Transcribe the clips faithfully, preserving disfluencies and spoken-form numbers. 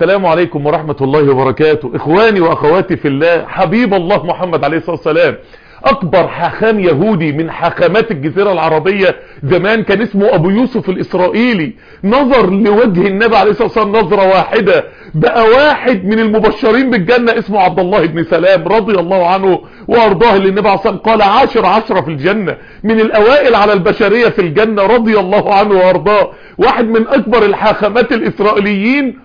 السلام عليكم ورحمة الله وبركاته. اخواني واخواتي في الله، حبيب الله محمد عليه الصلاة والسلام اكبر حاخام يهودي من حاخامات الجزيرة العربية زمان كان اسمه ابو يوسف الاسرائيلي، نظر لوجه النبي عليه الصلاة والسلام نظرة واحدة بقى واحد من المبشرين بالجنة، اسمه عبد الله بن سلام رضي الله عنه وارضاه، اللي النبي عليه الصلاة والسلام قال عاشر عشرة في الجنة، من الاوائل على البشرية في الجنة رضي الله عنه وارضاه، واحد من اكبر الحاخامات الاسرائيليين،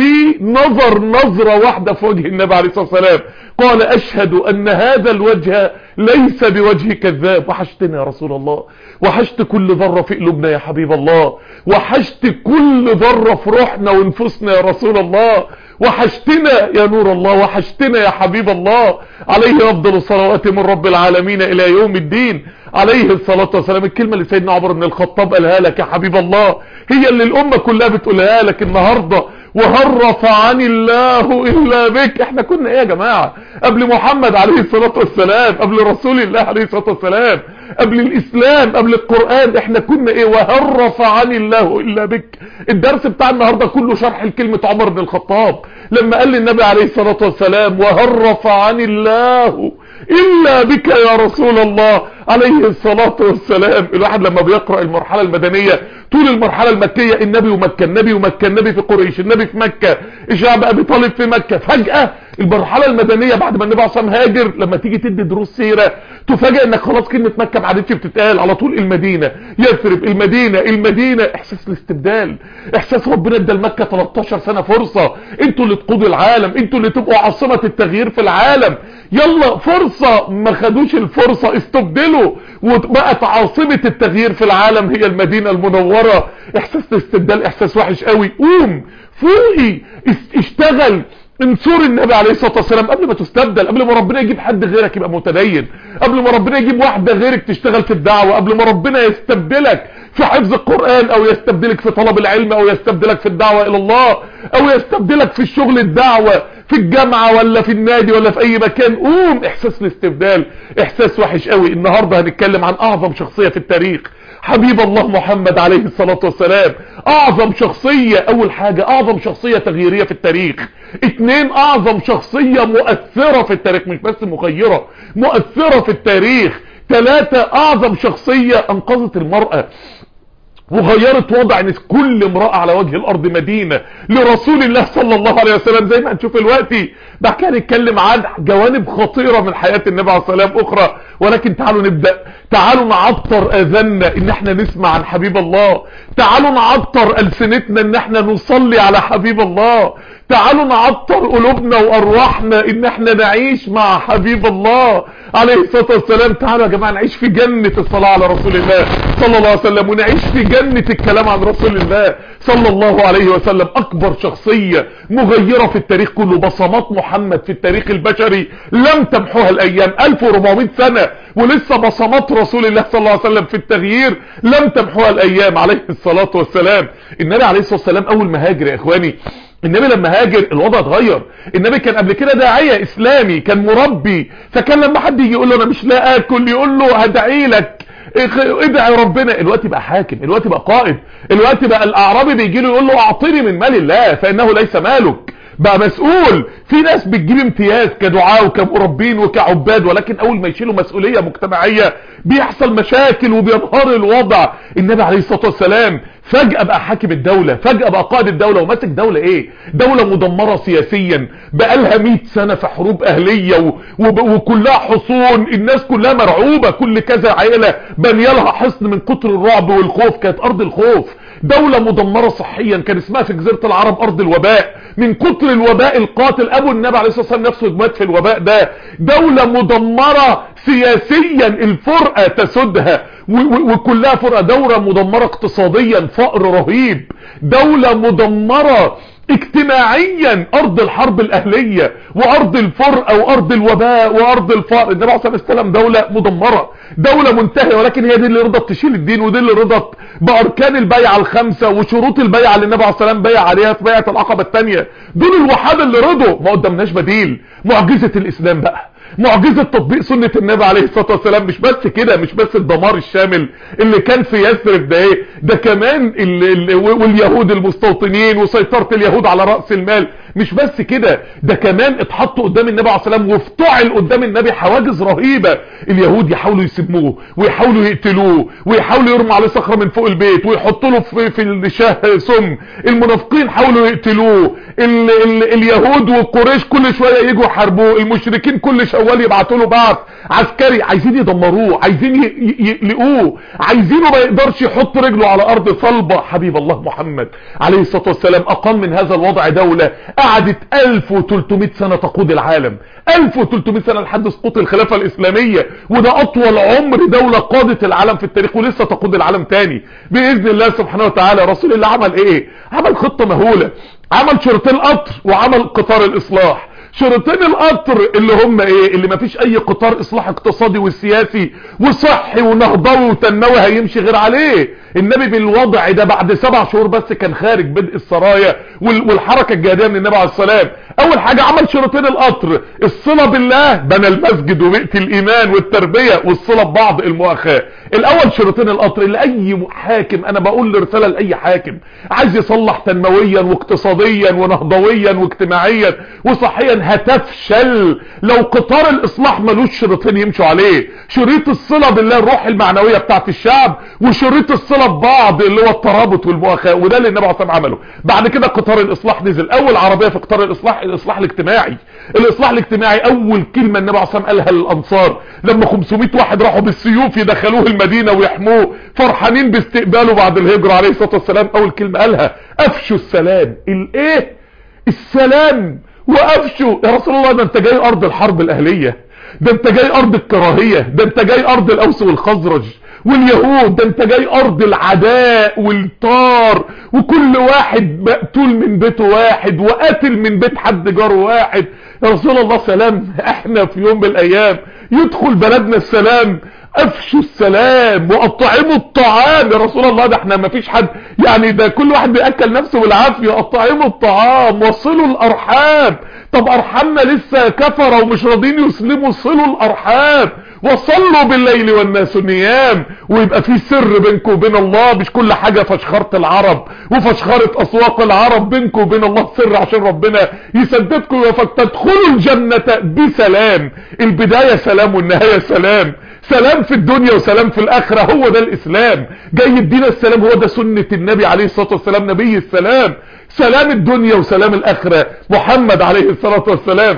ونظر نظرة واحدة في وجه النبي عليه الصلاة والسلام قال اشهد ان هذا الوجه ليس بوجه كذاب. وحشتنا يا رسول الله، وحشت كل ذرة في قلوبنا يا حبيب الله، وحشت كل ذرة في روحنا ونفسنا يا رسول الله، وحشتنا يا نور الله، وحشتنا يا حبيب الله، عليه افضل الصلوات من رب العالمين الى يوم الدين عليه الصلاة والسلام. الكلمة اللي سيدنا عمر بن الخطاب قالها لك يا حبيب الله هي اللي الامة كلها بتقولها لك النهاردة، وهل رفعني الله الا بك. احنا كنا ايه يا جماعة قبل محمد عليه الصلاة والسلام، قبل رسول الله عليه الصلاة والسلام، قبل الاسلام، قبل القرآن، احنا كنا ايه؟ وهل رفعني الله الا بك. الدرس بتاع النهاردة كله شرح لكلمة عمر بن الخطاب لما قال للنبي عليه الصلاة والسلام وهل رفعني الله الا بك يا رسول الله عليه الصلاة والسلام. الواحد لما بيقرأ المرحلة المدنية طول المرحلة المكية النبي ومكة، النبي ومكة، النبي في قريش، النبي في مكة، الشعب ابي طالب في مكة، فجأة المرحلة المدنية بعد ما النبي عليه الصلاة والسلام هاجر، لما تيجي تدي دروس سيرة تفاجئ انك خلاص كلمة مكة ما عادتش بتتقال، على طول المدينة، يثرب، المدينة، المدينة. احساس الاستبدال، احساس ربنا ادى لمكة تلتاشر سنة فرصة، انتوا اللي تقودوا العالم، انتوا اللي تبقوا عاصمة التغيير في العالم، يلا فرصة. ما خدوش الفرصة، استبدلوا وبقت عاصمة التغيير في العالم هي المدينة المنورة. احساس الاستبدال احساس وحش قوي. قوم فوقي، اشتغل، انصر النبي عليه الصلاة والسلام قبل ما تستبدل، قبل ما ربنا يجيب حد غيرك يبقى متدين، قبل ما ربنا يجيب واحدة غيرك تشتغل في الدعوة، قبل ما ربنا يستبدلك في حفظ القرآن او يستبدلك في طلب العلم او يستبدلك في الدعوة الى الله او يستبدلك في الشغل الدعوة في الجامعة ولا في النادي ولا في اي مكان. قوم. احساس الاستبدال احساس وحش قوي. النهاردة هنتكلم عن اعظم شخصية في التاريخ، حبيب الله محمد عليه الصلاة والسلام. اعظم شخصية، اول حاجة اعظم شخصية تغييرية في التاريخ، اتنين اعظم شخصية مؤثرة في التاريخ، مش بس مغيرة، مؤثرة في التاريخ، ثلاثة اعظم شخصية انقذت المرأة وغيرت وضع ناس، كل امرأة على وجه الارض مدينة لرسول الله صلى الله عليه وسلم زي ما هنشوف دلوقتي. بعد كده نتكلم عن جوانب خطيرة من حياة النبي عليه الصلاة والسلام اخرى، ولكن تعالوا نبدأ. تعالوا نعطر اذاننا ان احنا نسمع عن حبيب الله، تعالوا نعطر السنتنا ان احنا نصلي على حبيب الله، تعالوا نعطر قلوبنا وارواحنا ان احنا نعيش مع حبيب الله عليه الصلاة والسلام. تعالوا يا جماعة نعيش في جنة الصلاة على رسول الله صلى الله عليه وسلم، ونعيش في جنة الكلام عن رسول الله صلى الله عليه وسلم. اكبر شخصية مغيرة في التاريخ كله، بصمات محمد في التاريخ البشري لم تمحوها الايام، الف واربعمائة سنة ولسه بصمات رسول الله صلى الله عليه وسلم في التغيير لم تمحوها الايام عليه الصلاة والسلام. النبي عليه الصلاة والسلام اول ما هاجر يا اخواني، النبي لما هاجر الوضع اتغير. النبي كان قبل كده داعية اسلامي، كان مربي، فكان لما حد يجي يقول له انا مش لا اكل يقول له هدعي لك، ادعي ربنا. الوقت بقى حاكم، الوقت بقى قائد، الوقت بقى الاعرابي بيجي له يقول له اعطني من مال الله فانه ليس مالك، بقى مسؤول. في ناس بتجيب امتياز كدعاء وكمربين وكعباد، ولكن اول ما يشيلوا مسؤولية مجتمعية بيحصل مشاكل وبينهار الوضع. النبي عليه الصلاة والسلام فجأة بقى حاكم الدولة، فجأة بقى قائد الدولة، وماسك دولة ايه؟ دولة مدمرة سياسيا بقالها مئة سنة في حروب اهلية و... و... وكلها حصون، الناس كلها مرعوبة، كل كذا عائلة بنيالها حصن من كتر الرعب والخوف، كانت ارض الخوف. دولة مدمرة صحيا، كان اسمها في جزيرة العرب ارض الوباء، من كتر الوباء القاتل ابو النبي عليه الصلاة والسلام نفسه مات في الوباء ده. دولة مدمرة سياسيا، الفرقة تسدها وكلها فرقة. دولة مدمرة اقتصاديا، فقر رهيب. دولة مدمرة اجتماعيا، ارض الحرب الاهلية وارض الفرقة وارض الوباء وارض الفقر. النبي عليه الصلاة والسلام دولة مدمرة، دولة منتهية، ولكن هي دي اللي رضت تشيل الدين، ودي اللي رضت باركان البيعة الخمسة وشروط البيعة اللي النبي عليه الصلاة والسلام بيع عليها في بيعة العقبة الثانية. دول الوحادة اللي رضوا، ما قدامناش بديل. معجزة الاسلام بقى، معجزة تطبيق سنة النبي عليه الصلاة والسلام. مش بس كده، مش بس الدمار الشامل اللي كان في يثرب ده، ايه ده كمان ال ال واليهود المستوطنين وسيطرة اليهود على رأس المال. مش بس كده، ده كمان اتحطوا قدام النبي عليه الصلاه والسلام وافتعل قدام النبي حواجز رهيبه. اليهود يحاولوا يسموه ويحاولوا يقتلوه ويحاولوا يرموا عليه صخره من فوق البيت ويحطوا له في, في الشاه سم. المنافقين حاولوا يقتلوه. ال ال اليهود وقريش كل شويه يجوا يحاربوه. المشركين كل شوال يبعتوا له بعث عسكري، عايزين يدمروه، عايزين يقلقوه، عايزينه ما يقدرش يحط رجله على ارض صلبه. حبيب الله محمد عليه الصلاه والسلام اقام من هذا الوضع دوله قعدت ألف وثلاثمائة سنه تقود العالم، ألف وثلاثمائة سنه لحد سقوط الخلافه الاسلاميه، وده اطول عمر دوله قادت العالم في التاريخ ولسه تقود العالم تاني باذن الله سبحانه وتعالى. رسول الله عمل ايه؟ عمل خطه مهوله، عمل شريطين قطر وعمل قطار الاصلاح. شريطين القطر اللي هم ايه؟ اللي ما فيش اي قطار اصلاح اقتصادي وسياسي وصحي ونهضوي وتنموي هيمشي غير عليه. النبي بالوضع ده بعد سبع شهور بس كان خارج بدء السرايا والحركة الجهادية من النبي عليه السلام. اول حاجة عمل شريطين القطر، الصلة بالله، بنى المسجد وبيئة الايمان والتربية والصلة ببعض المؤاخاة. الاول شريطين القطر اللي اي حاكم، انا بقول رسالة لاي حاكم عايز يصلح تنمويا واقتصاديا ونهضويا واجتماعيا وصحيا هتفشل لو قطار الاصلاح ملوش شريطين يمشوا عليه. شريط الصلة بالله الروح المعنوية بتاعت الشعب، وشريط الصلة ببعض اللي هو الترابط والمؤاخاة، وده اللي النبي عليه الصلاة والسلام عمله. بعد كده قطار الاصلاح نزل، اول عربية في قطار الاصلاح الاصلاح الاجتماعي. الاصلاح الاجتماعي اول كلمة النبي عليه الصلاة والسلام قالها للانصار لما خمسمائة واحد راحوا بالسيوف يدخلوه المدينة ويحموه فرحانين باستقباله بعد الهجرة عليه الصلاة والسلام، اول كلمة قالها افشوا السلام. الايه؟ السلام. وافشوا يا رسول الله، ده انت جاي ارض الحرب الاهلية، ده انت جاي ارض الكراهية، ده انت جاي ارض الاوس والخزرج واليهود، ده انت جاي ارض العداء والطار، وكل واحد مقتول من بيته واحد وقاتل من بيت حد جاره واحد. يا رسول الله سلام. احنا في يوم من الايام يدخل بلدنا السلام. افشوا السلام واطعموا الطعام. يا رسول الله ده احنا ما فيش حد، يعني ده كل واحد بيأكل نفسه بالعافية. اطعموا الطعام وصلوا الارحام. طب ارحامنا لسه كفرة ومش راضين يسلموا، صلوا الارحام وصلوا بالليل والناس نيام. ويبقى في سر بينكم وبين الله، مش كل حاجة فشخرة العرب وفشخرة اسواق العرب، بينكم وبين الله سر عشان ربنا يسددكم ويوفقكم. تدخلوا الجنة بسلام، البداية سلام والنهاية سلام، سلام في الدنيا وسلام في الاخرة. هو ده الاسلام، جاي يدينا السلام، هو ده سنة النبي عليه الصلاة والسلام، نبي السلام. سلام الدنيا وسلام الاخرة محمد عليه الصلاة والسلام.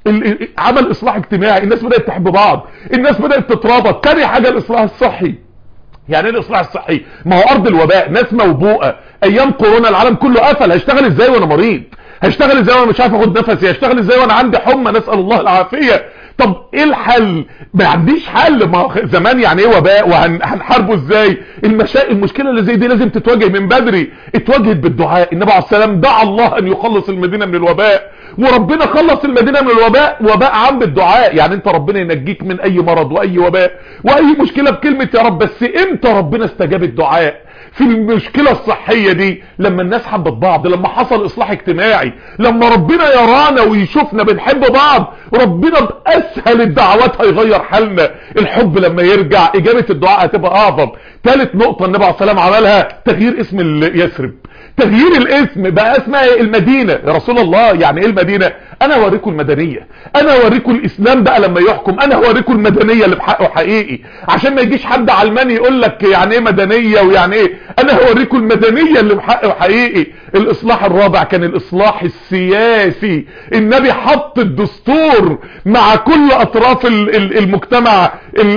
عمل اصلاح اجتماعي، الناس بدأت تحب بعض، الناس بدأت تترابط. تاني حاجة الاصلاح الصحي. يعني ايه الاصلاح الصحي؟ ما هو ارض الوباء، ناس موبوءة، ايام كورونا العالم كله قفل. هشتغل ازاي وانا مريض؟ هشتغل ازاي وانا مش عارف اخد نفسي؟ هشتغل ازاي وانا عندي حمى؟ نسأل الله العافية. طب ايه الحل؟ ما عنديش حل. ما زمان يعني ايه وباء وهنحاربه ازاي؟ المشا... المشكله اللي زي دي لازم تتواجه من بدري. اتواجهت بالدعاء. النبي عليه السلام دعا الله ان يخلص المدينه من الوباء، وربنا خلص المدينه من الوباء. وباء عام بالدعاء، يعني انت ربنا ينجيك من اي مرض واي وباء واي مشكله بكلمه يا رب. بس امتى ربنا استجاب الدعاء في المشكلة الصحية دي؟ لما الناس حبت بعض، لما حصل اصلاح اجتماعي، لما ربنا يرانا ويشوفنا بنحب بعض، ربنا بأسهل الدعوات هيغير حالنا. الحب لما يرجع اجابة الدعاء هتبقى اعظم. ثالث نقطة النبي عليه السلام عملها تغيير اسم يثرب. تغيير الاسم بقى اسمها ايه؟ المدينة. يا رسول الله يعني ايه المدينة؟ انا اوريكم المدنية، انا اوريكم الاسلام بقى لما يحكم، انا اوريكم المدنية اللي بحقه حقيقي، عشان ما يجيش حد علماني يقول لك يعني ايه مدنية ويعني ايه. انا هوريكم المدنية اللي بحقه حقيقي. الاصلاح الرابع كان الاصلاح السياسي. النبي حط الدستور مع كل اطراف المجتمع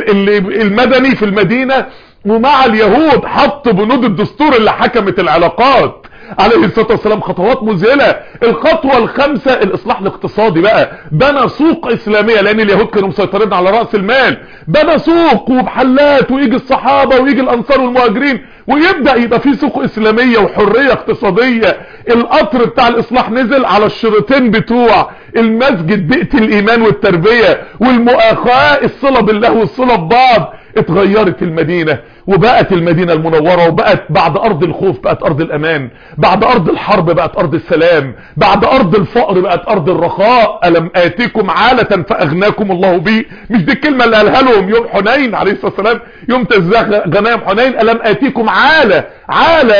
المدني في المدينة، ومع اليهود حط بنود الدستور اللي حكمت العلاقات عليه الصلاة والسلام. خطوات مذهلة. الخطوة الخامسة الاصلاح الاقتصادي بقى. بنى سوق اسلامية، لان اليهود كانوا مسيطرين على رأس المال. بنى سوق وبحلات، ويجي الصحابة ويجي الانصار والمهاجرين، ويبدأ يبقى في سوق اسلامية وحرية اقتصادية. القطر بتاع الاصلاح نزل على الشريطين بتوع المسجد، بيئة الايمان والتربية والمؤاخاة، الصلة بالله والصلة ببعض. اتغيرت المدينة. وبقت المدينة المنورة، وبقت بعد ارض الخوف بقت ارض الامان، بعد ارض الحرب بقت ارض السلام، بعد ارض الفقر بقت ارض الرخاء. الم اتيكم عالة فاغناكم الله به، مش دي الكلمة اللي قالها لهم يوم حنين عليه الصلاة والسلام، يوم تزاح غنائم حنين؟ الم اتيكم عالة، عالة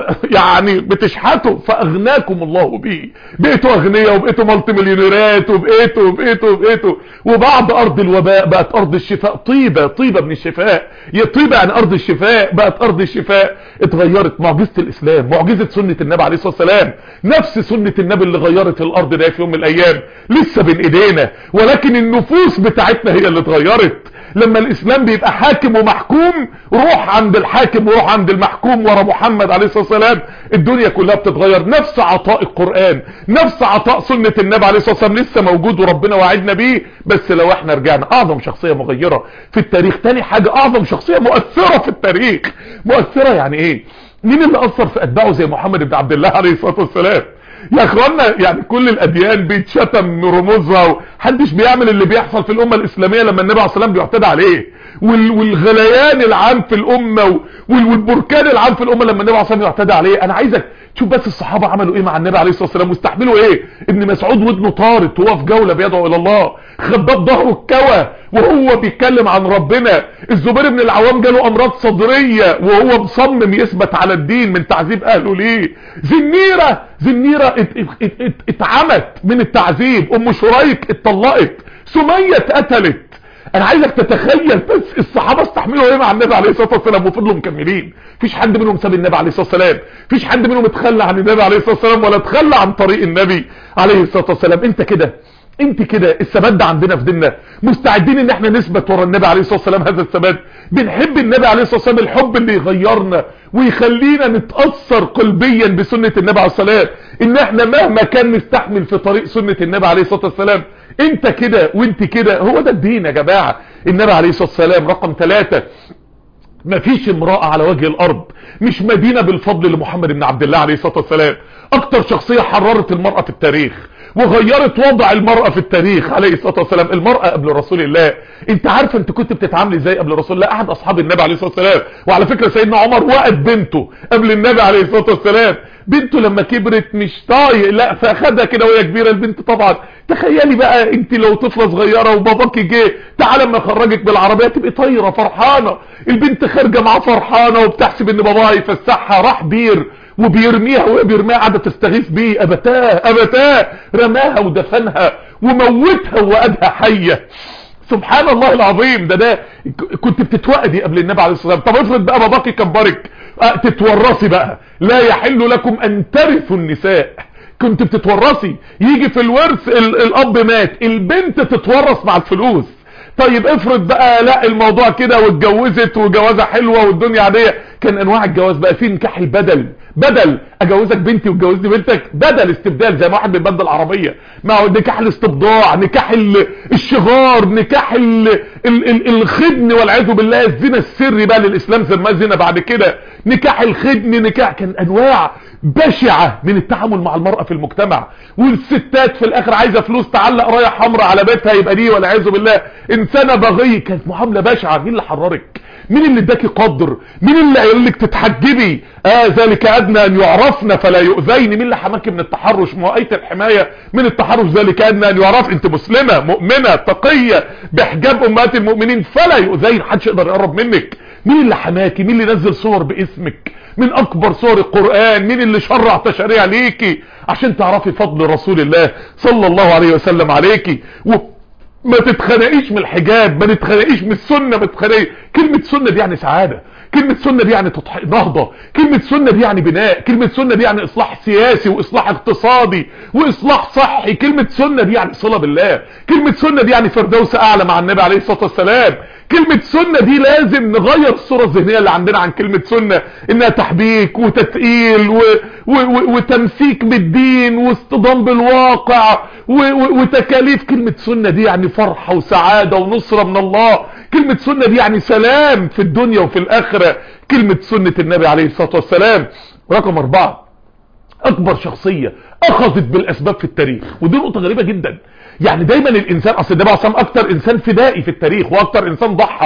يعني بتشحتوا، فاغناكم الله به، بقيتوا اغنياء وبقيتوا مالتي مليونيرات وبقيتوا وبقيتوا وبقيتوا. وبعد ارض الوباء بقت ارض الشفاء، طيبة طيبة من الشفاء، يا طيبة عن ارض الشفاء بقت ارض الشفاء. اتغيرت معجزة الاسلام، معجزة سنة النبي عليه الصلاة والسلام، نفس سنة النبي اللي غيرت الارض ده في يوم من الايام لسه بين ايدينا، ولكن النفوس بتاعتنا هي اللي اتغيرت. لما الاسلام بيبقى حاكم ومحكوم، روح عند الحاكم وروح عند المحكوم ورا محمد عليه الصلاة والسلام، الدنيا كلها بتتغير. نفس عطاء القرآن، نفس عطاء سنة النبي عليه الصلاة والسلام لسه موجود وربنا وعدنا بيه، بس لو احنا رجعنا. اعظم شخصية مغيرة في التاريخ. تاني حاجة، اعظم شخصية مؤثرة في التاريخ. مؤثرة يعني ايه؟ مين اللي اثر في اتباعه زي محمد بن عبد الله عليه الصلاة والسلام؟ يا اخوانا يعني كل الاديان بيتشتم رموزها، ومحدش بيعمل اللي بيحصل في الامه الاسلاميه لما النبي عليه الصلاه والسلام بيعتدى عليه، والغليان العام في الامه والبركان العام في الامه لما النبي عليه الصلاه والسلام يعتدى عليه. انا عايزك تشوف بس الصحابه عملوا ايه مع النبي عليه الصلاه والسلام واستحملوا ايه. ابن مسعود ودنه طارت وهو في جوله بيدعو الى الله، خباب ظهره اتكوى وهو بيتكلم عن ربنا. الزبير بن العوام جاله امراض صدريه وهو مصمم يثبت على الدين من تعذيب اهله ليه. زنيره زنيره ات ات ات ات اتعمت من التعذيب. ام شريك اتطلقت. سميه اتقتلت. انا عايزك تتخيل بس الصحابه استحملوا ايه مع النبي عليه الصلاه والسلام وفضلوا مكملين. مفيش حد منهم ساب النبي عليه الصلاه والسلام، مفيش حد منهم اتخلى عن النبي عليه الصلاه والسلام ولا اتخلى عن طريق النبي عليه الصلاه والسلام. انت كده انت كده الثبات ده عندنا في ديننا، مستعدين ان احنا نثبت ورا النبي عليه الصلاه والسلام هذا الثبات. بنحب النبي عليه الصلاه والسلام الحب اللي يغيرنا ويخلينا نتاثر قلبيا بسنه النبي عليه الصلاه والسلام، ان احنا مهما كان نستحمل في طريق سنه النبي عليه الصلاه والسلام. انت كده وانت كده، هو ده الدين يا جماعه. النبي عليه الصلاه والسلام رقم ثلاثة، مفيش امرأة على وجه الارض مش مدينة بالفضل لمحمد بن عبد الله عليه الصلاة والسلام. اكتر شخصية حررت المرأة في التاريخ وغيرت وضع المرأة في التاريخ عليه الصلاة والسلام. المرأة قبل رسول الله، انت عارف انت كنت بتتعامل ازاي قبل رسول الله؟ احد اصحاب النبي عليه الصلاة والسلام، وعلى فكرة سيدنا عمر وقت بنته قبل النبي عليه الصلاة والسلام. بنته لما كبرت مش طايق لا فاخدها كده وهي كبيرة. البنت طبعا تخيلي بقى انت لو طفلة صغيرة وباباكي جه تعال اما اخرجك بالعربية تبقي طايرة فرحانة. البنت خارجة معاه فرحانة وبتحسب ان باباها يفسحها، راح بير وبيرميها وهي بيرميها قاعده تستغيث بيه، ابتاه ابتاه رماها ودفنها وموتها ووقدها حيه. سبحان الله العظيم. ده ده كنت بتتوأدي قبل النبي عليه الصلاه والسلام. طب افرض بقى باباكي كبرك، اه تتورثي بقى. لا يحل لكم ان ترثوا النساء. كنت بتتورثي، يجي في الورث الاب مات، البنت تتورث مع الفلوس. طيب افرض بقى لا الموضوع كده واتجوزت وجوازها حلوه والدنيا عاديه. كان انواع الجواز بقى في نكاح البدل، بدل اجوزك بنتي وتجوزني بنتك، بدل استبدال زي ما واحد بيبدل عربيه. مع نكاح الاستبضاع، نكاح الشغار، نكاح ال ال ال الخدن والعياذ بالله، الزنا السري بقى للاسلام سماه زنا بعد كده، نكاح الخدن، نكاح. كان انواع بشعه من التعامل مع المراه في المجتمع. والستات في الاخر عايزه فلوس تعلق رايه حمراء على بيتها يبقى دي والعياذ بالله انسانه بغي. كانت معامله بشعه. مين اللي حررك؟ مين اللي اداكي قدر؟ مين اللي قال لك تتحجبي؟ اه ذلك ادنى ان يعرفن فلا يؤذين. مين اللي حماكي من التحرش؟ مؤية الحمايه من التحرش ذلك ادنى ان يعرف. انت مسلمه مؤمنه تقيه بحجاب امهات المؤمنين فلا يؤذين، محدش يقدر يقرب منك. مين اللي حماكي؟ مين اللي نزل صور باسمك من اكبر صور القرآن؟ مين اللي شرع تشريع ليكي عشان تعرفي فضل رسول الله صلى الله عليه وسلم عليكي؟ وما تتخنقيش من الحجاب، ما تتخنقيش من السنة، ما تتخنقيش. كلمة سنة دي يعني سعادة، كلمة سنة دي يعني نهضة، كلمة سنة دي يعني بناء، كلمة سنة دي يعني اصلاح سياسي واصلاح اقتصادي واصلاح صحي، كلمة سنة دي يعني صلة بالله، كلمة سنة دي يعني فردوس اعلى مع النبي عليه الصلاة والسلام. كلمة سنة دي لازم نغير الصورة الذهنية اللي عندنا عن كلمة سنة، انها تحبيك وتثقيل و... و... و... وتمسيك بالدين واصطدام بالواقع و... و... وتكاليف. كلمة سنة دي يعني فرحة وسعادة ونصرة من الله. كلمة سنة دي يعني سلام في الدنيا وفي الاخرة. كلمة سنة النبي عليه الصلاة والسلام. رقم اربعة، اكبر شخصية اخذت بالاسباب في التاريخ، ودي نقطة غريبة جدا. يعني دايما الانسان، اصل النبي عليه الصلاة والسلام اكتر انسان فدائي في التاريخ واكتر انسان ضحى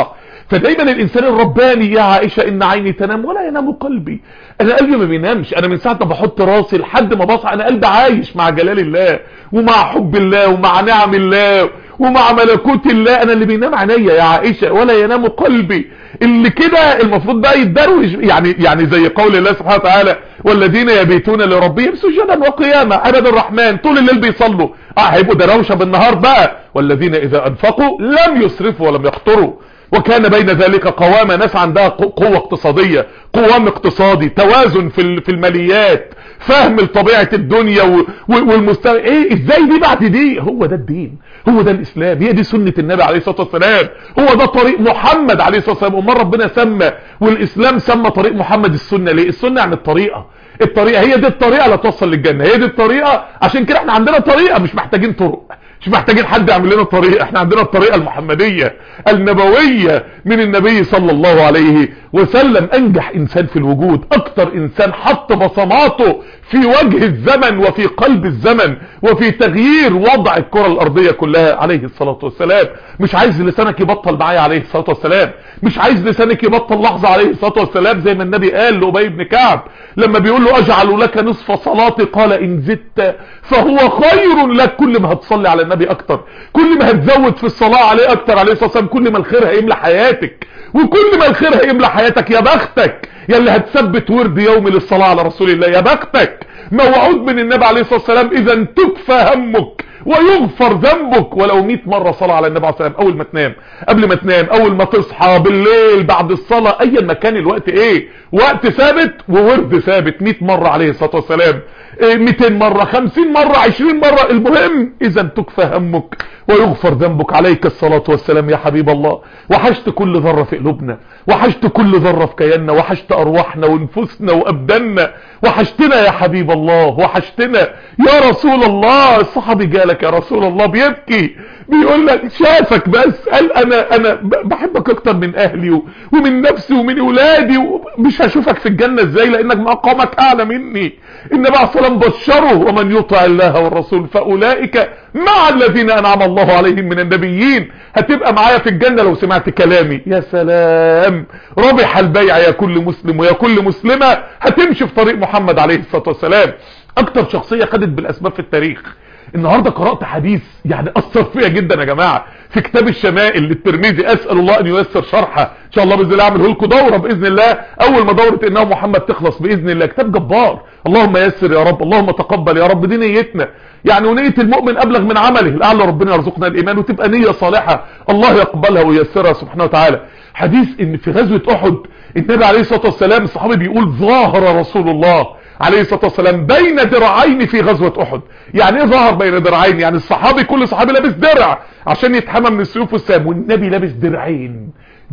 فدايما الانسان الرباني، يا عائشة ان عيني تنام ولا ينام قلبي، انا قلبي ما بينامش، انا من ساعة ما بحط راسي لحد ما بصحى انا قلبي عايش مع جلال الله ومع حب الله ومع نعم الله ومع ملكوت الله، انا اللي بينام عينيا يا عائشة ولا ينام قلبي. اللي كده المفروض بقى يتدروش، يعني يعني زي قول الله سبحانه وتعالى والذين يبيتون لربهم سجدا وقياما، عباد الرحمن طول الليل بيصلوا، اه هيبقوا دروشه بالنهار بقى. والذين اذا انفقوا لم يسرفوا ولم يقتروا وكان بين ذلك قواما، ناس عندها قوة اقتصادية، قوام اقتصادي، توازن في في الماليات، فهم لطبيعة الدنيا والمستوى. ايه ازاي دي بعد دي؟ هو ده الدين، هو ده الاسلام، هي دي سنة النبي عليه الصلاة والسلام، هو ده طريق محمد عليه الصلاة والسلام. ومر ربنا سمى والاسلام سمى طريق محمد السنة. ليه السنة؟ عن الطريقة، الطريقة هي دي الطريقة اللي توصل للجنة، هي دي الطريقة. عشان كده احنا عندنا طريقة، مش محتاجين طرق، مش محتاجين حد يعمل لنا طريقة، احنا عندنا الطريقة المحمدية النبوية من النبي صلى الله عليه وسلم. انجح انسان في الوجود، اكتر انسان حط بصماته في وجه الزمن وفي قلب الزمن وفي تغيير وضع الكرة الارضية كلها عليه الصلاة والسلام. مش عايز لسانك يبطل معايا عليه الصلاة والسلام، مش عايز لسانك يبطل لحظة عليه الصلاة والسلام، زي ما النبي قال لأبي بن كعب لما بيقول له اجعل لك نصف صلاتي، قال ان زدت فهو خير لك. كل ما هتصلي على النبي اكتر، كل ما هتزود في الصلاة عليه اكتر عليه الصلاة والسلام، كل ما الخير هيملى حياتك، وكل ما الخير هيملى حياتك. يا بختك يا اللي هتثبت ورد يومي للصلاة على رسول الله، يا بختك. موعود من النبي عليه الصلاة والسلام اذا تكفى همك ويغفر ذنبك ولو مئة مرة صلاة على النبي عليه الصلاة والسلام، اول ما تنام، قبل ما تنام، اول ما تصحى، بالليل، بعد الصلاة، ايا ما كان الوقت ايه، وقت ثابت وورد ثابت، مئة مرة عليه الصلاة والسلام، مئتين مرة، خمسين مرة، عشرين مرة، المهم اذا تكفى همك ويغفر ذنبك. عليك الصلاة والسلام يا حبيب الله. وحشت كل ذرة في قلوبنا، وحشت كل ذرة في كياننا، وحشت ارواحنا ونفوسنا وابداننا، وحشتنا يا حبيب الله، وحشتنا يا رسول الله. الصحابي جالك يا رسول الله بيبكي، بيقول لك شافك بس قال انا انا بحبك اكتر من اهلي ومن نفسي ومن اولادي، ومش هشوفك في الجنة ازاي لانك مقامك اعلى مني. النبي عليه الصلاة والسلام بشره ومن يطع الله والرسول فاولئك مع الذين انعم الله عليهم من النبيين. هتبقى معايا في الجنة لو سمعت كلامي. يا سلام، ربح البيع يا كل مسلم ويا كل مسلمة هتمشي في طريق محمد عليه الصلاة والسلام. اكتر شخصية خدت بالاسباب في التاريخ. النهاردة قرأت حديث يعني اثر فيا جدا يا جماعة في كتاب الشمائل للترمذي، اسأل الله ان ييسر شرحه ان شاء الله باذن الله، اعمله لكم دورة باذن الله اول ما دورة انه محمد تخلص باذن الله. كتاب جبار، اللهم يسر يا رب، اللهم تقبل يا رب. دي نيتنا يعني، ونية المؤمن ابلغ من عمله، لعل ربنا يرزقنا الايمان وتبقى نية صالحة الله يقبلها وييسرها سبحانه وتعالى. حديث ان في غزوة احد النبي عليه الصلاة والسلام، الصحابي بيقول ظاهر رسول الله عليه الصلاة والسلام بين درعين في غزوة احد. يعني ايه ظهر بين درعين؟ يعني الصحابي كل صحابي لابس درع عشان يتحمى من السيوف والسهام، والنبي لابس درعين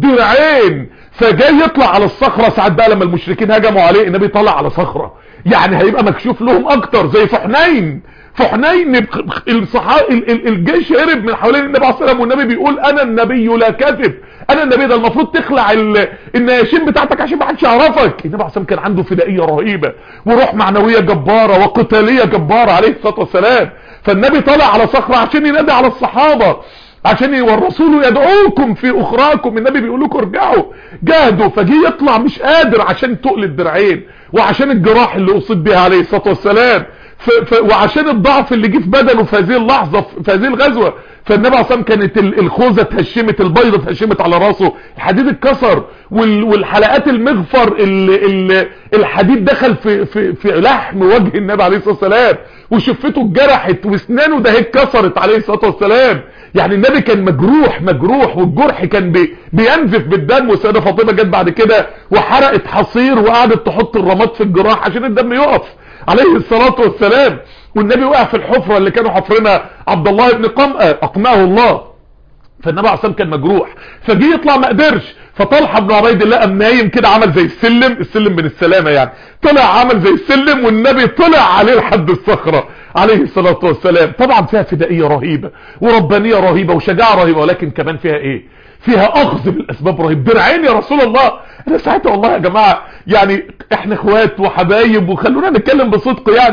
درعين. فجاي يطلع على الصخرة، ساعات بقى لما المشركين هجموا عليه النبي طلع على صخرة، يعني هيبقى مكشوف لهم اكتر، زي في حنين. في حنين الصحابي الجيش هرب من حوالين النبي عليه الصلاة والسلام، والنبي بيقول انا النبي لا كذب، انا النبي ده المفروض تخلع النياشين بتاعتك عشان ما حدش يعرفك. النبي عليه الصلاة والسلام كان عنده فدائية رهيبة وروح معنوية جبارة وقتالية جبارة عليه الصلاة والسلام. فالنبي طلع على صخرة عشان ينادي على الصحابة، عشان والرسول يدعوكم في اخراكم، النبي بيقول لكم ارجعوا جاهدوا. فجي يطلع مش قادر عشان تقل الدرعين، وعشان الجراح اللي اصيب بها عليه الصلاة والسلام، ف... ف... وعشان الضعف اللي جه في بدنه في هذه اللحظة في هذه الغزوة. فالنبي عليه الصلاة والسلام كانت الخوذة اتهشمت، البيضة اتهشمت على راسه، الحديد اتكسر، وال... والحلقات المغفر ال... ال... الحديد دخل في في في لحم وجه النبي عليه الصلاة والسلام، وشفته اتجرحت، واسنانه ده اتكسرت عليه الصلاة والسلام. يعني النبي كان مجروح مجروح والجرح كان بي... بينزف بالدم. والسيدة فاطمة جت بعد كده وحرقت حصير وقعدت تحط الرماد في الجراح عشان الدم يقف عليه الصلاة والسلام. والنبي وقع في الحفرة اللي كانوا حفرنا عبد الله بن قمأة اقمعه الله. فالنبي عليه الصلاة والسلام كان مجروح، فجي يطلع ما قدرش، فطلحة بن عبيد الله قام نايم كده، عمل زي السلم، السلم من السلامة يعني، طلع عمل زي السلم والنبي طلع عليه لحد الصخرة عليه الصلاة والسلام. طبعا فيها فدائية رهيبة وربانية رهيبة وشجاعة رهيبة، ولكن كمان فيها ايه؟ فيها اخذ بالاسباب رهيب. درعين يا رسول الله. انا ساعتها والله يا جماعة يعني احنا اخوات وحبايب، وخلونا نتكلم بصدق، يعني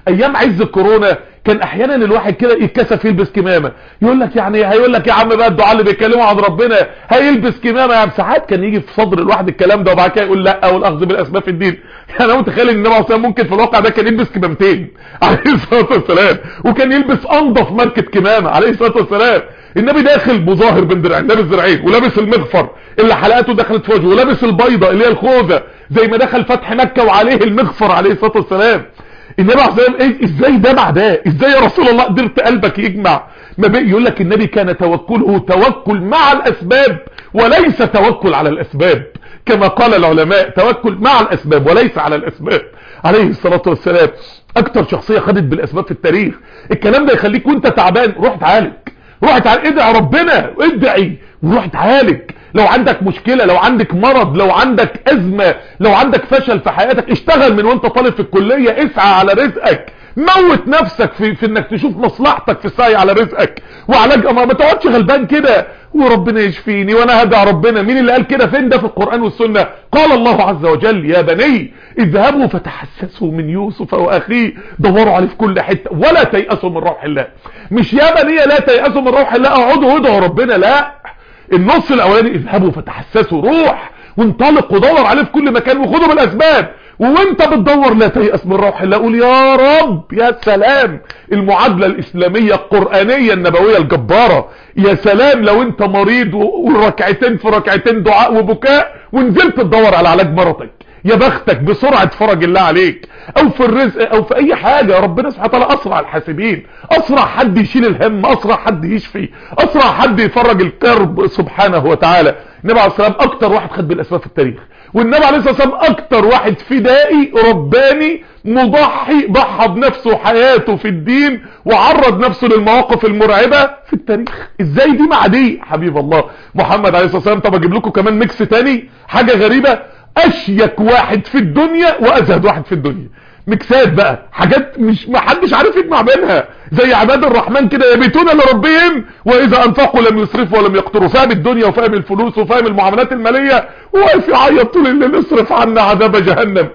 ايام عز الكورونا كان احيانا الواحد كده يتكسف يلبس كمامه، يقول لك يعني هيقول لك يا عم بقى الدعاء اللي بيتكلموا عن ربنا هيلبس كمامه، يعني ساعات كان يجي في صدر الواحد الكلام ده وبعد كده يقول لا والاخذ بالاسباب في الدين. يعني انا متخيل ان النبي عليه الصلاه ممكن في الواقع ده كان يلبس كمامتين عليه الصلاه والسلام، وكان يلبس انضف ماركه كمامه عليه الصلاه والسلام. النبي داخل مظاهر بين درعين، لابس درعين ولابس المغفر اللي حلقاته دخلت في وجهه، ولابس البيضه اللي هي الخوذه زي ما دخل فتح مكه وعليه المغفر عليه الصلاه والسلام. النبي عليه الصلاه والسلام إيه ازاي ده مع ده؟ ازاي يا رسول الله قدرت قلبك يجمع ما بين؟ يقول لك النبي كان توكله توكل مع الاسباب وليس توكل على الاسباب، كما قال العلماء توكل مع الاسباب وليس على الاسباب عليه الصلاه والسلام. اكتر شخصيه خدت بالاسباب في التاريخ. الكلام ده يخليك وانت تعبان روح تعالج، روح تعالج، ادعي ربنا، ادعي وروح تعالج. لو عندك مشكلة، لو عندك مرض، لو عندك ازمة، لو عندك فشل في حياتك، اشتغل من وانت طالب في الكلية، اسعى على رزقك، موت نفسك في, في انك تشوف مصلحتك في السعي على رزقك وعلاج امراض. ما تقعدش غلبان كده وربنا يشفيني وانا هدعي ربنا. مين اللي قال كده؟ فين ده في القرآن والسنة؟ قال الله عز وجل يا بني اذهبوا فتحسسوا من يوسف واخيه، دوروا عليه في كل حتة ولا تيأسوا من روح الله. مش يا بني لا تيأسوا من روح الله اقعدوا وادعوا ربنا، لا، النص الاولاني اذهبوا فتحسسوا، روح وانطلق ودور عليه في كل مكان وخدوا بالاسباب، وانت بتدور لا تيأس من روح الله قول يا رب. يا سلام المعادلة الاسلامية القرآنية النبوية الجبارة. يا سلام لو انت مريض وركعتين في ركعتين دعاء وبكاء ونزلت تدور على علاج مرضك، يا بختك بسرعة فرج الله عليك، او في الرزق او في اي حاجة. ربنا سبحانه وتعالى اسرع الحاسبين، اسرع حد يشيل الهم، اسرع حد يشفي، اسرع حد يفرج الكرب سبحانه وتعالى. النبي عليه الصلاة والسلام اكتر واحد خد بالاسباب في التاريخ، والنبي عليه الصلاة والسلام اكتر واحد فدائي رباني مضحي، ضحى بنفسه وحياته في الدين وعرض نفسه للمواقف المرعبة في التاريخ. ازاي دي مع دي؟ حبيب الله محمد عليه الصلاة والسلام. طب اجيب لكم كمان ميكس تاني، حاجة غريبة، اشيك واحد في الدنيا وازهد واحد في الدنيا. ميكسات بقى، حاجات مش محدش عارف يجمع بينها، زي عباد الرحمن كده يبيتون لربهم واذا انفقوا لم يسرفوا ولم يقتروا. فاهم الدنيا وفاهم الفلوس وفاهم المعاملات الماليه وواقف يعيط طول الليل اصرف عنا عذاب جهنم.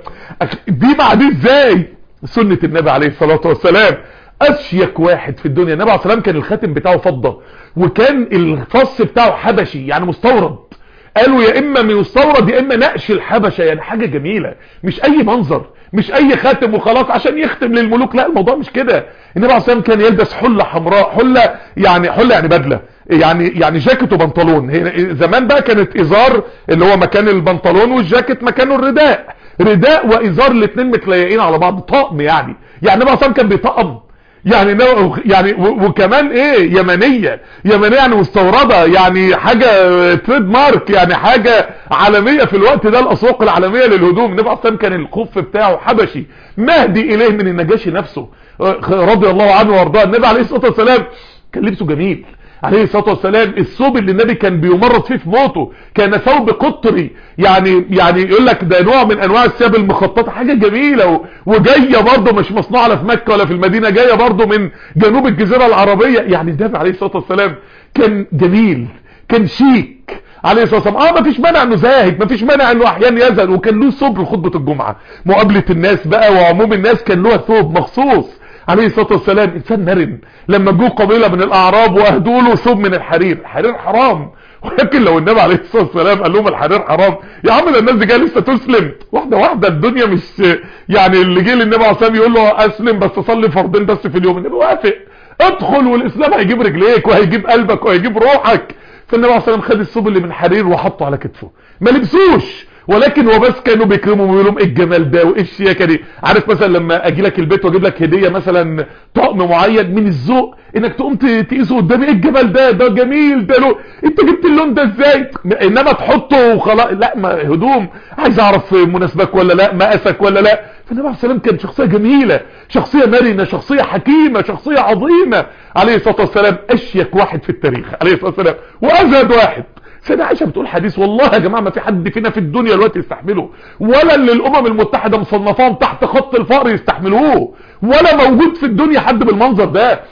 دي مع دي ازاي؟ سنه النبي عليه الصلاه والسلام. اشيك واحد في الدنيا النبي عليه الصلاه والسلام كان الخاتم بتاعه فضه، وكان الفص بتاعه حبشي يعني مستورد. قالوا يا اما من مستورد يا اما نقش الحبشه، يعني حاجه جميله، مش اي منظر، مش اي خاتم وخلاص عشان يختم للملوك، لا الموضوع مش كده. النبي عليه الصلاه والسلام كان يلبس حله حمراء، حله يعني حله يعني بدله، يعني يعني جاكيت وبنطلون. زمان بقى كانت ازار اللي هو مكان البنطلون والجاكيت مكانه الرداء، رداء وازار الاثنين متليقين على بعض، طقم يعني. يعني النبي عليه الصلاه والسلام كان بيطقم يعني يعني وكمان ايه يمنية، يمنية يعني مستوردة، يعني حاجة تريد مارك، يعني حاجة عالمية في الوقت ده، الاسواق العالمية للهدوم. النبي عليه الصلاة والسلام كان الخف بتاعه حبشي مهدي اليه من النجاشي نفسه رضي الله عنه وارضاه. النبي عليه الصلاة والسلام كان لبسه جميل عليه الصلاة والسلام. الثوب اللي النبي كان بيمرض فيه في موته كان ثوب قطري، يعني يعني يقول لك ده نوع من انواع الثياب المخططه، حاجه جميله وجايه برضه مش مصنوعه لا في مكه ولا في المدينه، جايه برضه من جنوب الجزيره العربيه. يعني النبي عليه الصلاه والسلام كان جميل، كان شيك عليه الصلاه والسلام. اه مفيش مانع انه زاهد، مفيش مانع انه احيانا يزهد، وكان له صبر خطبه الجمعه، مقابله الناس بقى وعموم الناس كان له ثوب مخصوص عليه الصلاة والسلام. انسان مرن. لما جو قبيلة من الاعراب واهدوا له ثوب من الحرير، الحرير حرام، ولكن لو النبي عليه الصلاة والسلام قال لهم الحرير حرام، يا عم ده الناس دي جايه لسه تسلم واحدة واحدة، الدنيا مش يعني اللي جه للنبي عليه الصلاة والسلام يقول له اسلم بس صلي فرضين بس في اليوم، النبي وافق، ادخل والاسلام هيجيب رجليك وهيجيب قلبك وهيجيب روحك. فالنبي عليه الصلاة والسلام خد الثوب اللي من حرير وحطه على كتفه، ما لبسوش، ولكن هو بس كانوا بيكرموا ويقولوا لهم ايه الجمال ده وايه الشياكه دي. عارف مثلا لما اجي لك البيت واجيب لك هديه مثلا طقم معين، من الذوق انك تقوم تقيسه قدامي، ايه الجمال ده، ده جميل، ده لون، انت جبت اللون ده ازاي؟ انما تحطه وخلاص لا، ما هدوم عايز اعرف مناسبك ولا لا، مقاسك ولا لا. فالنبي عليه السلام كان شخصيه جميله، شخصيه مرنه، شخصيه حكيمه، شخصيه عظيمه عليه الصلاه والسلام. اشيك واحد في التاريخ عليه الصلاه والسلام وازهد واحد. سيدة عائشة بتقول حديث والله يا جماعة ما في حد فينا في الدنيا دلوقتي يستحمله، ولا اللي الامم المتحدة مصنفاهم تحت خط الفقر يستحملوه، ولا موجود في الدنيا حد بالمنظر ده.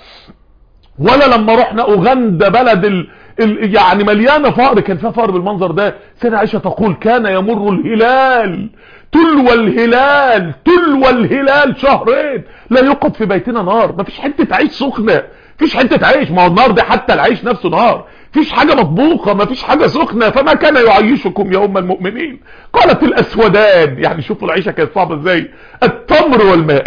ولا لما رحنا اوغندا بلد ال... ال... يعني مليانة فقر كان فيها فقر بالمنظر ده. سيدة عائشة تقول كان يمر الهلال تلو الهلال تلو الهلال شهرين لا يوقد في بيتنا نار. مفيش حته عيش سخنه، مفيش حته عيش، ما هو النار ده حتى العيش نفسه نار، مفيش حاجه مطبوخه، مفيش حاجه سخنه. فما كان يعيشكم يا ام المؤمنين؟ قالت الاسودان، يعني شوفوا العيشه كانت صعبه ازاي. التمر والماء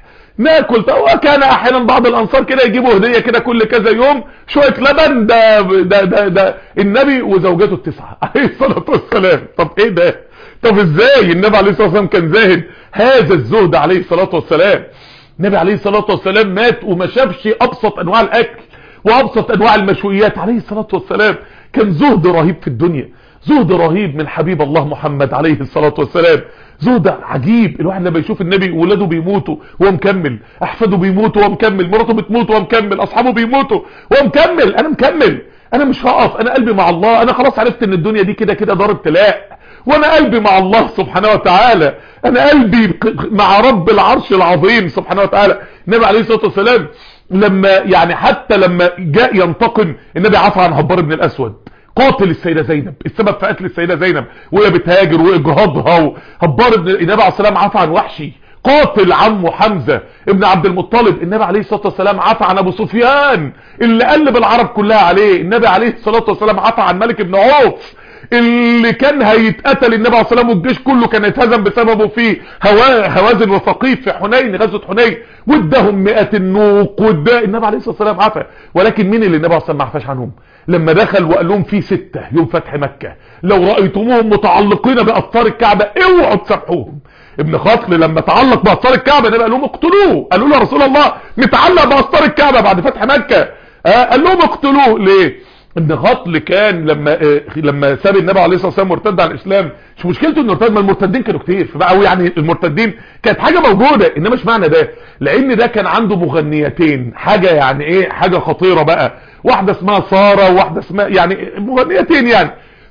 ناكل. وكان احيانا بعض الانصار كده يجيبوا هديه كده كل كذا يوم شويه لبن. ده ده ده, ده النبي وزوجته التسعه عليه الصلاه والسلام. طب ايه ده؟ طب ازاي النبي عليه الصلاه والسلام كان زاهد هذا الزهد عليه الصلاه والسلام؟ النبي عليه الصلاه والسلام مات وما شافش ابسط انواع الاكل وابسط انواع المشويات عليه الصلاه والسلام. كان زهد رهيب في الدنيا، زهد رهيب من حبيب الله محمد عليه الصلاه والسلام، زهد عجيب. الواحد لما يشوف النبي ولاده بيموتوا وهو مكمل، احفاده بيموتوا وهو مكمل، مراته بتموت وهو مكمل، اصحابه بيموتوا وهو مكمل. انا مكمل، انا مش هقف، انا قلبي مع الله. انا خلاص عرفت ان الدنيا دي كده كده دار ابتلاء، وانا قلبي مع الله سبحانه وتعالى، انا قلبي مع رب العرش العظيم سبحانه وتعالى. النبي عليه الصلاه والسلام لما يعني حتى لما جاء ينتقم النبي عفى عن هبار بن الاسود قاتل السيدة زينب، السبب في قتل السيدة زينب وهي بتهاجر واجهاضها. وهبار بن النبي عليه السلام عفى عن وحشي قاتل عمه حمزة ابن عبد المطلب. النبي عليه الصلاة والسلام عفى عن ابو سفيان اللي قلب العرب كلها عليه. النبي عليه الصلاة والسلام عفى عن ملك بن عوف اللي كان هيتقتل النبي عليه الصلاة والسلام والجيش كله كان يتهزم بسببه في هوا هوازن وثقيف في حنين، غزوة حنين، وادهم مئة النوق وده النبي عليه الصلاة والسلام عفى. ولكن مين اللي النبي عليه الصلاة والسلام ما عفاش عنهم؟ لما دخل وقال لهم في ستة يوم فتح مكة لو رأيتموهم متعلقين بأسطار الكعبة اوعوا تسامحوهم. ابن خطل لما تعلق بأسطار الكعبة النبي قال لهم اقتلوه. قالوا له يا رسول الله متعلق بأسطار الكعبة بعد فتح مكة. آه قال لهم اقتلوه. ليه؟ ابن خطل كان لما آه لما ساب النبي عليه الصلاه والسلام مرتد عن الاسلام، مش مشكلته انه ارتد، ما المرتدين كانوا كتير فبقى يعني المرتدين كانت حاجه موجوده، انما مش معنى ده لان ده كان عنده مغنيتين، حاجه يعني ايه، حاجه خطيره بقى، واحده اسمها ساره وواحده اسمها يعني مغنيتين، يعني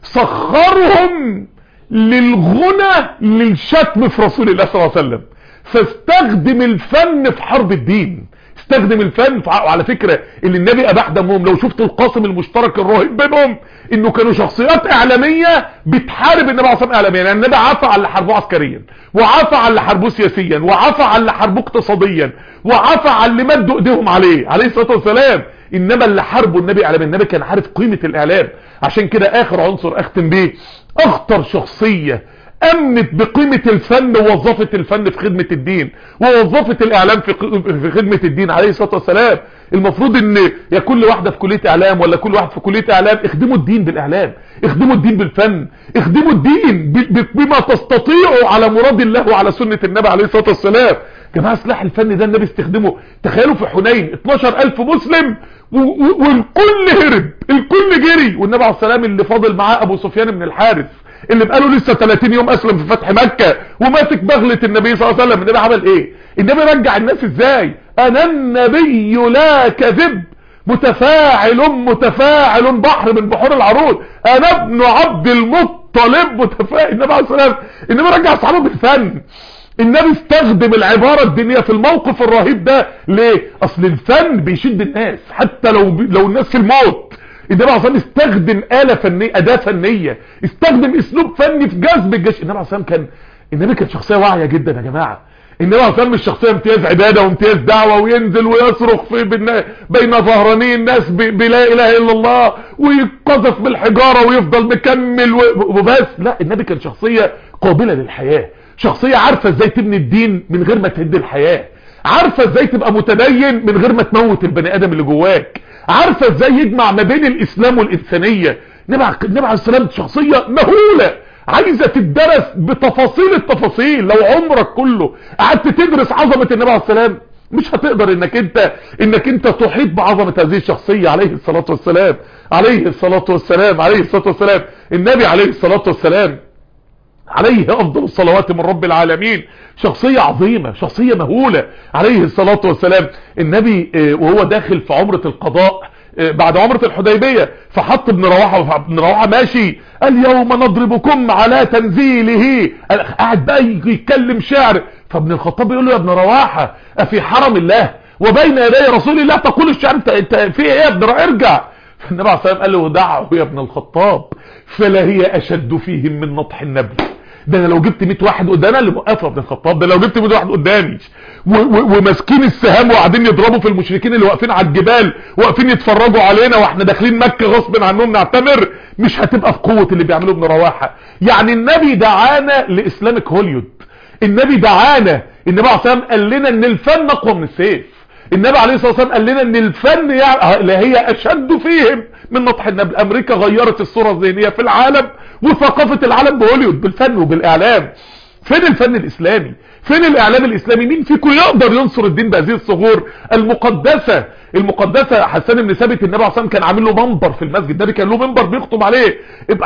سخرهم للغنى للشتم في رسول الله صلى الله عليه وسلم. فاستخدم الفن في حرب الدين، استخدم الفن. وعلى فكرة اللي النبي اباح دمهم، لو شفت القاسم المشترك الرهيب بينهم انه كانوا شخصيات اعلامية بتحارب النبي عليه الصلاة والسلام اعلاميا. يعني النبي عفى على اللي حاربوه عسكريا، وعفى على اللي حاربوه سياسيا، وعفى على اللي حاربوه اقتصاديا، وعفى على اللي مدوا ايديهم عليه عليه الصلاة والسلام. انما اللي حاربوا النبي اعلاميا، النبي كان عارف قيمة الاعلام. عشان كده اخر عنصر اختم بيه، اخطر شخصية امنت بقيمة الفن ووظفت الفن في خدمة الدين ووظفت الاعلام في في خدمة الدين عليه الصلاة والسلام. المفروض ان يا كل واحدة في كلية اعلام ولا كل واحد في كلية اعلام اخدموا الدين بالاعلام، اخدموا الدين بالفن، اخدموا الدين بما تستطيعوا على مراد الله وعلى سنة النبي عليه الصلاة والسلام. جماعة سلاح الفن ده النبي استخدمه. تخيلوا في حنين اتناشر الف مسلم والكل هرب، الكل جري، والنبي عليه الصلاة والسلام اللي فاضل معاه ابو سفيان بن الحارث اللي بقاله لسه ثلاثين يوم اسلم في فتح مكة وماسك بغلة النبي صلى الله عليه وسلم. النبي عمل ايه؟ النبي رجع الناس ازاي؟ انا النبي لا كذب متفاعل متفاعل بحر من بحور العروض، انا ابن عبد المطلب متفاعل. النبي عليه الصلاة والسلام النبي رجع اصحابه بالفن. النبي استخدم العبارة الدينية في الموقف الرهيب ده. ليه؟ اصل الفن بيشد الناس حتى لو لو الناس في الموت. النبي عليه الصلاة والسلام استخدم آلة فنية، أداة فنية، استخدم اسلوب فني في جذب الجيش. النبي عليه الصلاة والسلام كان النبي كان شخصية واعية جدا يا جماعة. النبي عليه الصلاة والسلام مش شخصية امتياز عبادة وامتياز دعوة وينزل ويصرخ في بين ظهراني الناس بلا اله الا الله ويقذف بالحجارة ويفضل مكمل وبس. لا، النبي كان شخصية قابلة للحياة، شخصية عارفة ازاي تبني الدين من غير ما تهد الحياة، عارفة ازاي تبقى متدين من غير ما تموت البني ادم اللي جواك، عارفة ازاي يجمع ما بين الاسلام والانسانية. النبي عليه السلام شخصية مهولة عايزة تدرس بتفاصيل التفاصيل. لو عمرك كله قعدت تدرس عظمة النبي عليه السلام مش هتقدر انك انت انك انت تحيط بعظمة هذه الشخصية عليه الصلاة والسلام عليه الصلاة والسلام عليه الصلاة والسلام. النبي عليه الصلاة والسلام عليه افضل الصلوات من رب العالمين، شخصية عظيمة، شخصية مهولة عليه الصلاة والسلام. النبي وهو داخل في عمرة القضاء بعد عمرة الحديبية فحط ابن رواحة، ابن رواحة ماشي اليوم نضربكم على تنزيله، قاعد بقى يتكلم شعر. فابن الخطاب يقول له يا ابن رواحة افي حرم الله وبين يدي رسول الله تقول الشعر؟ انت, انت في ايه يا ابن رواحة؟ ارجع. فالنبي عليه الصلاة والسلام قال له دعه يا ابن الخطاب فلا هي اشد فيهم من نطح النبل. ده انا لو جبت مية واحد قدامي اللي موقفه ابن الخطاب، ده لو جبت مية واحد قدامي وماسكين السهام وقاعدين يضربوا في المشركين اللي واقفين على الجبال واقفين يتفرجوا علينا واحنا داخلين مكة غصب عنهم نعتمر، مش هتبقى في قوة اللي بيعملوه ابن رواحة. يعني النبي دعانا لاسلامك هوليود، النبي دعانا، النبي عليه الصلاة والسلام قال لنا ان الفن اقوى من السيف، النبي عليه الصلاة والسلام قال لنا ان الفن يعني هي اشد فيهم من نطح النبل. امريكا غيرت الصورة الذهنية في العالم وثقافة العالم بهوليود بالفن وبالاعلام. فين الفن الاسلامي؟ فين الاعلام الاسلامي؟ مين فيكم يقدر ينصر الدين بهذه الصغور المقدسة المقدسة؟ حسان بن ثابت النبي عليه الصلاة والسلام كان عامل له منبر في المسجد، النبي كان له منبر بيخطب عليه،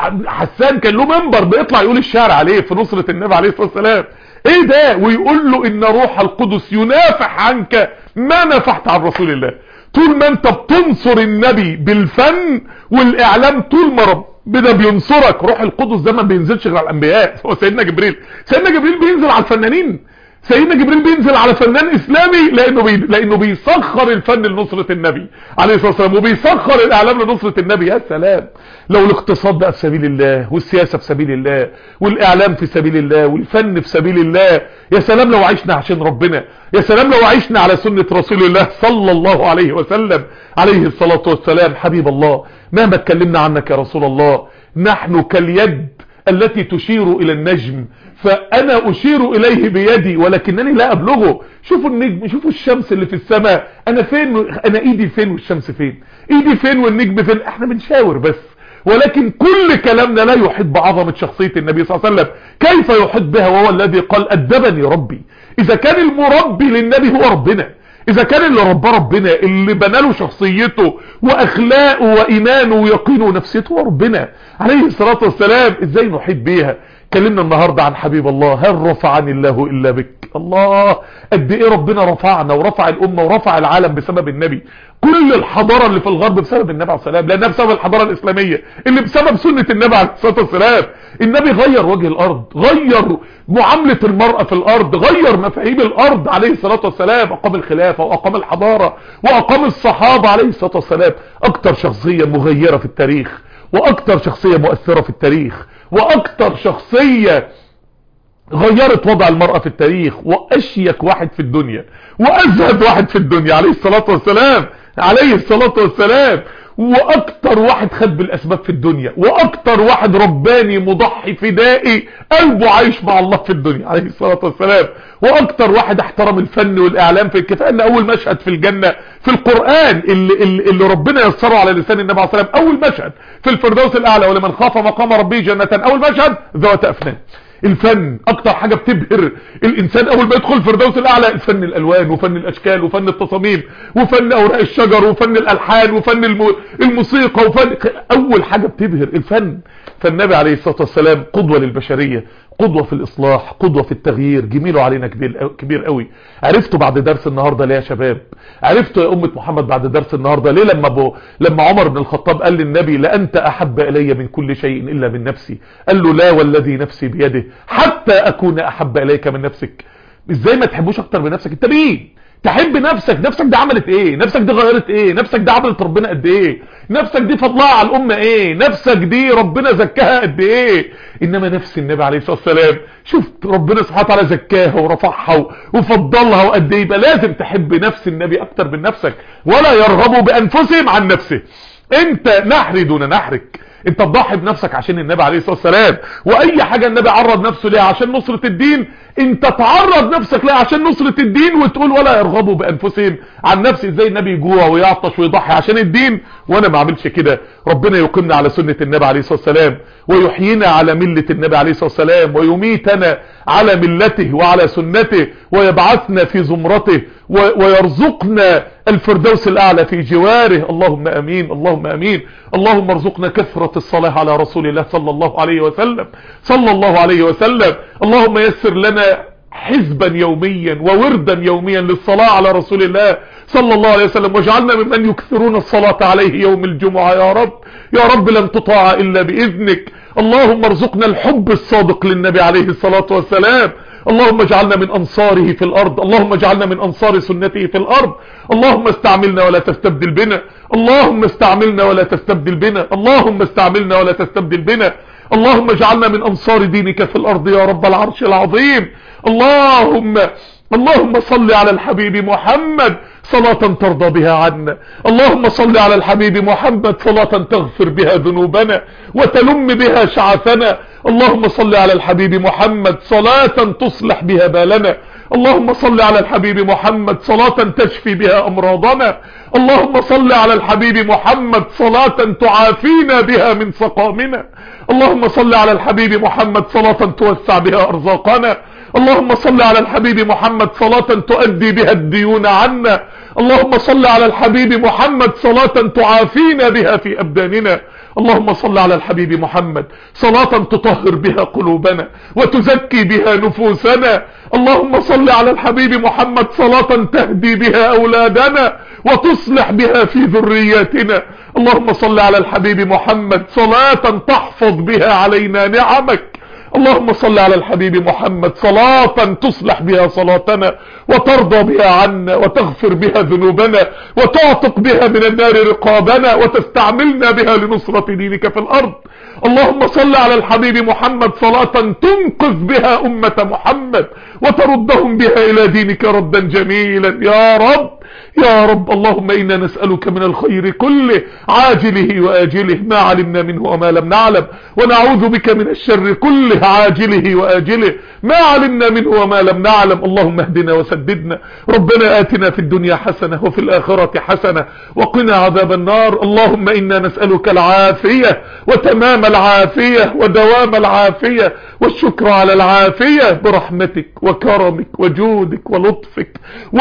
حسان كان له منبر بيطلع يقول الشعر عليه في نصرة النبي عليه الصلاة والسلام. ايه ده؟ ويقول له ان روح القدس ينافح عنك ما نافحت عن رسول الله. طول ما انت بتنصر النبي بالفن والاعلام، طول ما ربنا بينصرك، روح القدس ده ما بينزلش غير على الانبياء. هو سيدنا جبريل سيدنا جبريل بينزل على الفنانين، سيدنا جبريل بينزل على فنان اسلامي لانه بي... لانه بيسخر الفن لنصرة النبي عليه الصلاة والسلام، وبيسخر الاعلام لنصرة النبي. يا سلام لو الاقتصاد بقى في سبيل الله، والسياسة في سبيل الله، والاعلام في سبيل الله، والفن في سبيل الله. يا سلام لو عشنا عشان ربنا، يا سلام لو عشنا على سنة رسول الله صلى الله عليه وسلم عليه الصلاة والسلام. حبيب الله، مهما اتكلمنا عنك يا رسول الله، نحن كاليد التي تشير الى النجم، فانا اشير اليه بيدي ولكنني لا ابلغه. شوفوا النجم، شوفوا الشمس اللي في السماء، انا فين؟ انا ايدي فين والشمس فين؟ ايدي فين والنجم فين؟ احنا بنشاور بس، ولكن كل كلامنا لا يحيط بعظمة شخصية النبي صلى الله عليه وسلم. كيف يحيط بها وهو الذي قال ادبني ربي؟ اذا كان المربي للنبي هو ربنا، اذا كان اللي رباه ربنا، اللي بناله شخصيته واخلاقه وايمانه ويقينه ونفسيته هو ربنا عليه الصلاة والسلام، ازاي نحيط بيها؟ كلمنا النهاردة عن حبيب الله. هل رفعني الله الا بك؟ الله قد ايه ربنا رفعنا ورفع الامة ورفع العالم بسبب النبي. كل الحضارة اللي في الغرب بسبب النبي عليه السلام، لانها بسبب الحضارة الاسلامية اللي بسبب سنة النبي عليه الصلاة والسلام. النبي غير وجه الارض، غير معاملة المرأة في الارض، غير مفاهيم الارض عليه الصلاة والسلام، اقام الخلافة واقام الحضارة واقام الصحابة عليه الصلاة والسلام. اكتر شخصية مغيرة في التاريخ، واكتر شخصية مؤثرة في التاريخ، واكتر شخصية غيرت وضع المرأة في التاريخ، واشيك واحد في الدنيا وازهد واحد في الدنيا عليه الصلاة والسلام عليه الصلاة والسلام، واكتر واحد خد بالاسباب في الدنيا، واكتر واحد رباني مضحي فدائي قلبه عايش مع الله في الدنيا عليه الصلاة والسلام، واكتر واحد احترم الفن والاعلام. في الكفاية ان اول مشهد في الجنة في القرآن اللي, اللي, اللي ربنا يسره على لسان النبي عليه الصلاة والسلام، اول مشهد في الفردوس الاعلى، ولمن خاف مقام ربه جنتان، اول مشهد ذوات افنان. الفن اكتر حاجة بتبهر الانسان اول ما يدخل الفردوس الاعلى، الفن الالوان وفن الاشكال وفن التصاميم وفن اوراق الشجر وفن الالحان وفن الموسيقى وفن، اول حاجة بتبهر الفن. فالنبي عليه الصلاة والسلام قدوة للبشرية، قدوة في الاصلاح، قدوة في التغيير. جميله علينا كبير كبير قوي. عرفتوا بعد درس النهاردة ليه يا شباب؟ عرفتوا يا امة محمد بعد درس النهاردة ليه لما بو لما عمر بن الخطاب قال للنبي لأنت احب الي من كل شيء الا من نفسي، قال له لا والذي نفسي بيده حتى اكون احب اليك من نفسك. ازاي ما تحبوش اكتر من نفسك؟ انت مين تحب نفسك؟ نفسك دي عملت ايه؟ نفسك دي غيرت ايه؟ نفسك دي عملت ربنا قد ايه؟ نفسك دي فضلها على الامه ايه؟ نفسك دي ربنا زكاها قد ايه؟ انما نفس النبي عليه الصلاه والسلام شفت ربنا سبحانه وتعالى زكاها ورفعها وفضلها وقد ايه. يبقى لازم تحب نفس النبي اكتر من نفسك. ولا يرغبوا بانفسهم عن نفسه. انت نحري دون نحرك، انت تضحي بنفسك عشان النبي عليه الصلاة والسلام، واي حاجة النبي عرض نفسه ليها عشان نصرة الدين انت تعرض نفسك ليها عشان نصرة الدين، وتقول ولا يرغبوا بانفسهم عن نفسه. ازاي النبي يجوع ويعطش ويضحي عشان الدين وانا ما اعملش كده؟ ربنا يقيمنا على سنة النبي عليه الصلاة والسلام، ويحيينا على ملة النبي عليه الصلاة والسلام، ويميتنا على ملته وعلى سنته، ويبعثنا في زمرته، ويرزقنا الفردوس الاعلى في جواره. اللهم امين اللهم امين. اللهم ارزقنا كثرة الصلاة على رسول الله صلى الله عليه وسلم صلى الله عليه وسلم. اللهم يسر لنا حزبا يوميا ووردا يوميا للصلاة على رسول الله صلى الله عليه وسلم، واجعلنا ممن يكثرون الصلاة عليه يوم الجمعة يا رب. يا رب لن تطاع الا باذنك. اللهم ارزقنا الحب الصادق للنبي عليه الصلاة والسلام. اللهم اجعلنا من انصاره في الارض، اللهم اجعلنا من انصار سنته في الارض. اللهم استعملنا ولا تستبدل بنا، اللهم استعملنا ولا تستبدل بنا، اللهم استعملنا ولا تستبدل بنا. اللهم اجعلنا من انصار دينك في الارض يا رب العرش العظيم. اللهم اللهم صل على الحبيب محمد صلاة ترضى بها عنا. اللهم صل على الحبيب محمد صلاة تغفر بها ذنوبنا وتلم بها شعثنا. اللهم صل على الحبيب محمد صلاة تصلح بها بالنا. اللهم صل على الحبيب محمد صلاة تشفي بها امراضنا. اللهم صل على الحبيب محمد صلاة تعافينا بها من سقامنا. اللهم صل على الحبيب محمد صلاة توسع بها ارزاقنا. اللهم صل على الحبيب محمد صلاة تؤدي بها الديون عنا. اللهم صل على الحبيب محمد صلاة تعافينا بها في أبداننا. اللهم صل على الحبيب محمد صلاة تطهر بها قلوبنا وتزكي بها نفوسنا. اللهم صل على الحبيب محمد صلاة تهدي بها أولادنا وتصلح بها في ذرياتنا. اللهم صل على الحبيب محمد صلاة تحفظ بها علينا نعمك. اللهم صل على الحبيب محمد صلاة تصلح بها صلاتنا وترضى بها عنا وتغفر بها ذنوبنا وتعتق بها من النار رقابنا وتستعملنا بها لنصرة دينك في الأرض. اللهم صل على الحبيب محمد صلاة تنقذ بها أمة محمد وتردهم بها إلى دينك ردا جميلا يا رب يا رب. اللهم إنا نسألك من الخير كله عاجله وآجله ما علمنا منه وما لم نعلم، ونعوذ بك من الشر كله عاجله وآجله ما علمنا منه وما لم نعلم. اللهم اهدنا وسددنا. ربنا آتنا في الدنيا حسنة وفي الآخرة حسنة وقنا عذاب النار. اللهم إنا نسألك العافية وتمام العافية ودوام العافية والشكر على العافية برحمتك وكرمك وجودك ولطفك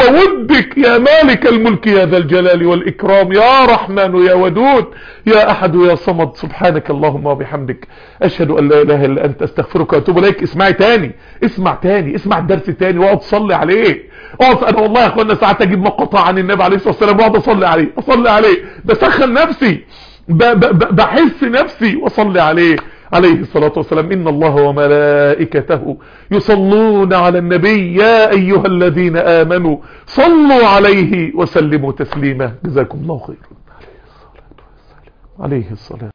وودك يا مالك الملك يا ذا الجلال والإكرام يا رحمن يا ودود يا أحد يا صمد. سبحانك اللهم وبحمدك أشهد أن لا إله إلا أنت أستغفرك وأتوب إليك. اسمعي تاني اسمع تاني اسمع الدرس تاني واقعد صلي عليه. اقعد انا والله يا اخوانا ساعات اجيب مقطع عن النبي عليه الصلاة والسلام واقعد اصلي عليه اصلي عليه بسخن نفسي ب ب بحس نفسي واصلي عليه عليه الصلاة والسلام. إن الله وملائكته يصلون على النبي يا أيها الذين آمنوا صلوا عليه وسلموا تسليما. جزاكم الله خيرا. عليه الصلاة والسلام عليه الصلاة